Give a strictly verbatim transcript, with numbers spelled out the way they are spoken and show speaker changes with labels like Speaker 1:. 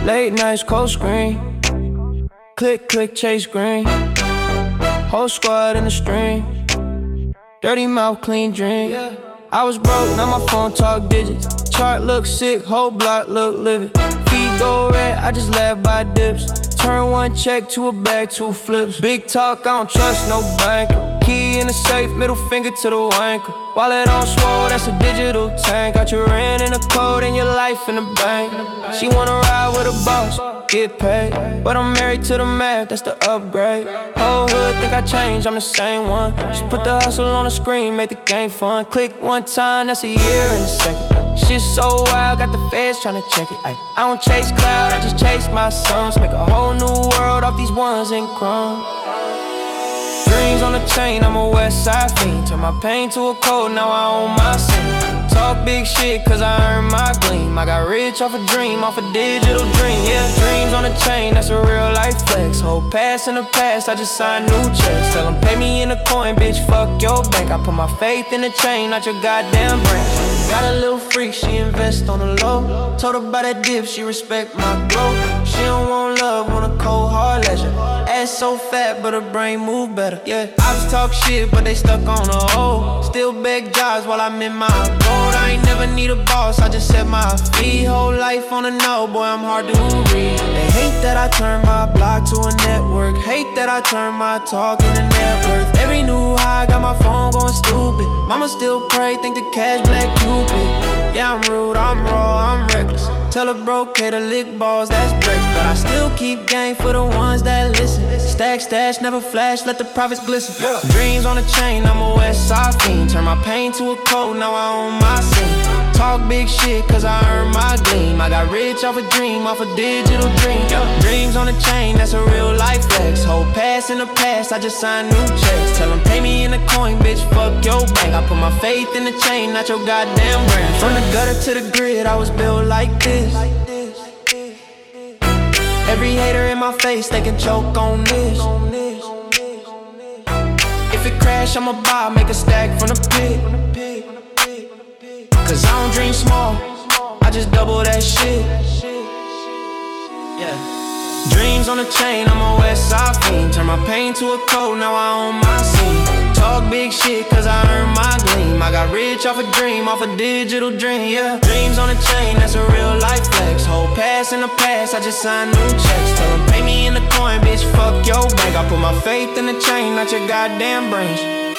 Speaker 1: Late nights, cold screen. Click, click, chase green. Whole squad in the stream. Dirty mouth, clean dream. I was broke, now my phone talk digits. Chart look sick, whole block look livid. Feet go red, I just laugh by dips. Turn one check to a bag, two flips. Big talk, I don't trust no banker. Key in the safe, middle finger to the wanker. Wallet on swole, that's a digital tank. Got your rent in the code and your life in the bank. She wanna ride with a boss, get paid. But I'm married to the math, that's the upgrade. Whole hood think I changed, I'm the same one. Just put the hustle on the screen, make the game fun. Click one time, that's a year and a second. Shit so wild, got the feds tryna check it. Ay, I don't chase cloud, I just chase my sons. Make a whole new world off these ones and crumbs. Dreams on the chain, I'm a west side fiend. Turn my pain to a code, now I own my scene. Talk big shit cause I earned my gleam. I got rich off a dream, off a digital dream. Yeah, dreams on the chain, that's a real life flex. Whole past in the past, I just signed new checks. Tell them pay me in a coin, bitch, fuck your bank. I put my faith in the chain, not your goddamn brand. Got a little freak, she invest on the low. Told her about that dip, she respect my glow. She don't want love, want a cold hard leisure. Ass so fat, but her brain move better. Yeah, I just talk shit, but they stuck on the hoe. Still beg jobs while I'm in my gold. I ain't never need a boss, I just set my feet. Whole life on the know, boy, I'm hard to read. They hate that I turn my block to a network. Hate that I turn my talk into net worth. Every new high, got my phone going stupid. Mama still pray, think the cash black Cupid. Yeah, I'm rude, I'm raw, I'm reckless. Tell a broke K to lick balls, that's breakfast. But I still keep game for the ones that listen. Stack, stash, never flash, let the profits glisten. Yeah. Dreams on the chain, I'm a west side fiend. Turn my pain to a code, now I own my scene. Talk big shit cause I earned my gleam. I got rich off a dream, off a digital dream. Yeah. Dreams on the chain, that's a real life flex. Whole past in the past, I just signed new checks. Tell them pay me in a coin, bitch, fuck your bank. I put my faith in the chain, not your goddamn brand. From the gutter to the grid, I was built like this. Every hater in my face, they can choke on this. If it crash, I'ma buy, make a stack from the pit. Cause I don't dream small, I just double that shit. Yeah. Dreams on the chain, I'm a west side fiend. Turn my pain to a code, now I own my scene. Talk big shit cause I earned my gleam. I got rich off a dream, off a digital dream, yeah. Dreams on the chain, that's a real life flex. Whole past in the past, I just signed new checks. Tell them pay me in the coin, bitch, fuck your bank. I put my faith in the chain, not your goddamn brains.